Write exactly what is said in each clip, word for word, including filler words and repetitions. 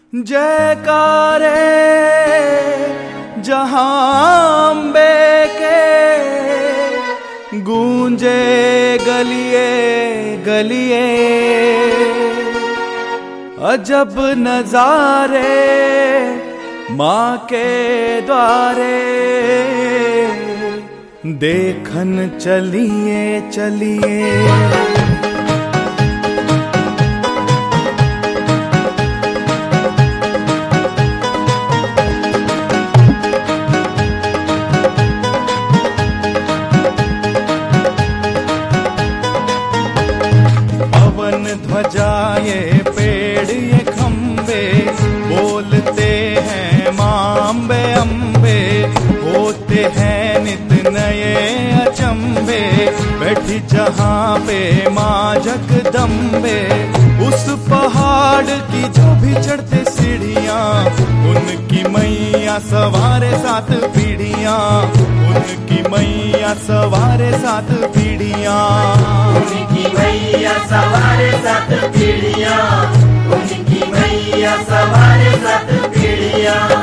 जयकारे जहां अम्बे के, गूंजे गलिए गलिए, अजब नजारे माँ के द्वारे, देखन चलिए चलिए। ध्वजाए पेड़ ये खम्बे, बोलते हैं माँ अम्बे अम्बे, होते हैं नित नए अचंबे, बैठी जहाँ पे माँ जगदम्बे। उस पहाड़ की जो भी चढ़ते सीढ़ियाँ, उनकी मैया सवारे सात पीढ़ियाँ, उनकी मैया सवारे सात पीढ़ियाँ, उनकी मैया सवारे सात पीढ़ियाँ, उनकी मैया सवारे सात पीढ़ियाँ।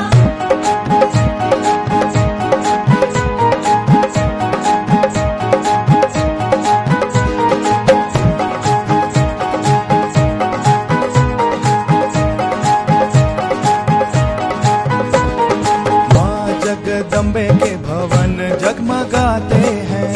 माँ जगदम्बे के भवन जगमगाते हैं,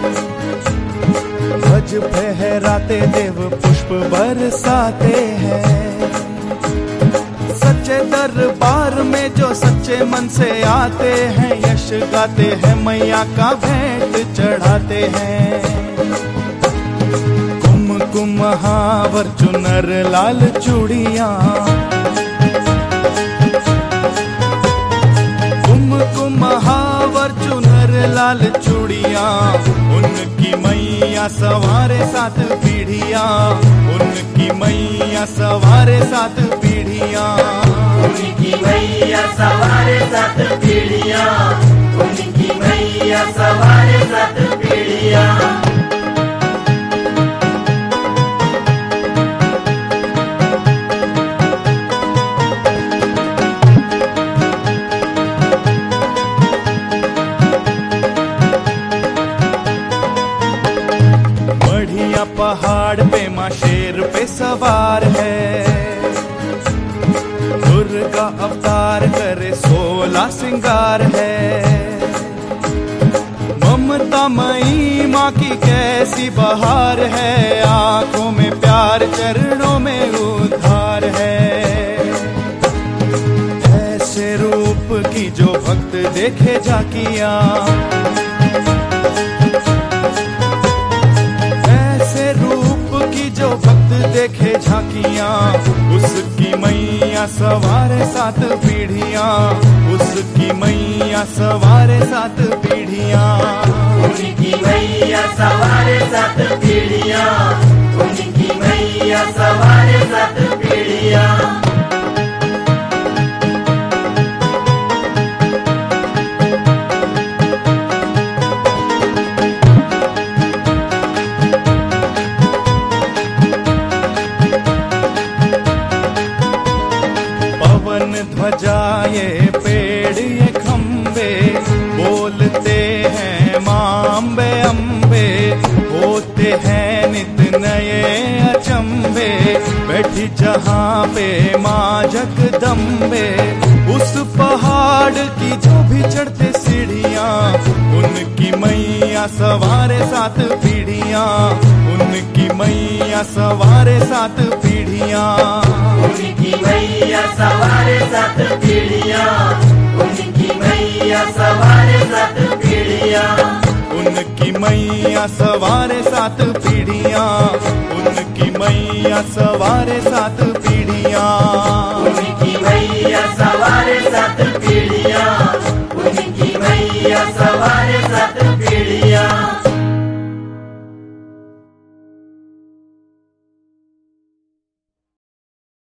ध्वज फहराते देव पुष्प बरसाते हैं। सच्चे दरबार में जो सच्चे मन से आते हैं, यश गाते हैं मैया का भेंट चढ़ाते हैं। कुमकुम हावर चुनर लाल चूड़ियाँ, कुमकुम हावर चुनर लाल चूड़ियाँ, उनकी मैया सवारे सात पीढ़ियाँ, उनकी मैया सवारे सात पीढ़ियाँ, उनकी मैया सवारे सात पीढ़ियाँ, उनकी मैया सवारे सात पीढ़ियाँ। पहाड़ पे माँ शेर पे सवार है, दुर्गा अवतार करे सोलह सिंगार है। ममता मई माँ की कैसी बहार है, आंखों में प्यार चरणों में उद्धार है। ऐसे रूप की जो भक्त देखे जाकिया, जो भक्त देखे झांकियाँ, उसकी मैया सवारे सात पीढ़ियाँ, उसकी मैया सवारे सात पीढ़ियाँ, उनकी मैया सवारे सात पीढ़ियाँ, उनकी मैया सवारे सात पीढ़ियाँ। ध्वजाए पेड़ ये खम्बे, बोलते हैं माँ अम्बे अम्बे, होते हैं नित नए अचंबे, बैठी जहाँ पे माँ जगदम्बे। उस पहाड़ की जो भी चढ़ते सीढ़ियाँ, उनकी मैया सवारे सात पीढ़ियाँ, उनकी मैया सवारे सात पीढ़ियाँ, उनकी मैया सवारे सात पीढ़ियाँ, उनकी मैया सवारे सात पीढ़ियाँ, उनकी मैया सवारे सात पीढ़ियाँ, उनकी मैया सवारे सात पीढ़ियाँ, उनकी मैया सवारे सात